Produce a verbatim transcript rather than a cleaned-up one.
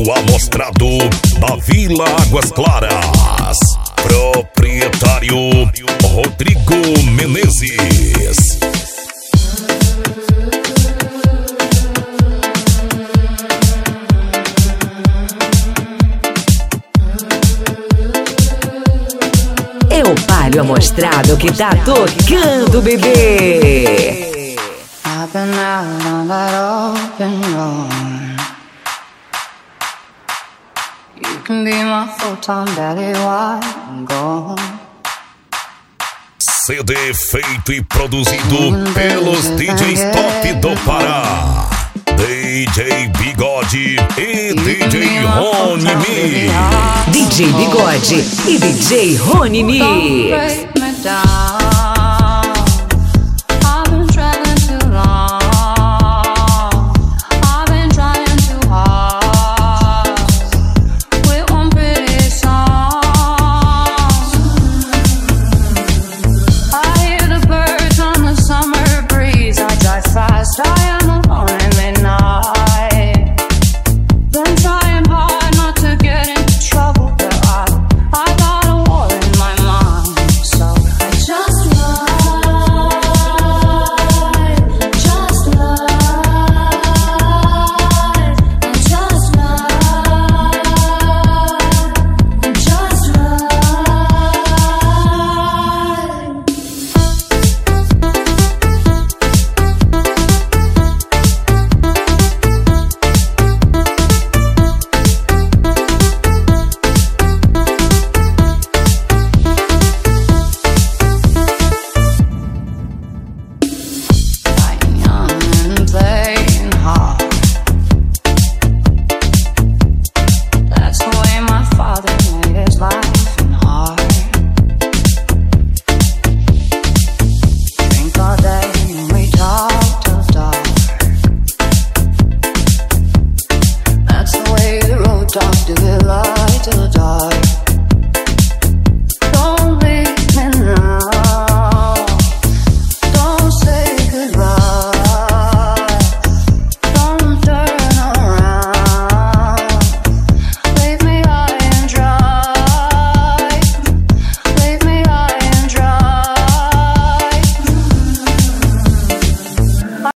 palio amostrado da Vila Águas Claras. Proprietário Rodrigo Menezes. É o palio amostrado que tá tocando, bebê. I've been out on that open road. You can be my full-time daddy while I'm gone. C D feito e produzido pelos D Js top do Pará, D J Bigode e D J Rony Mix. D J Bigode e D J Rony Mix. Don't break me down.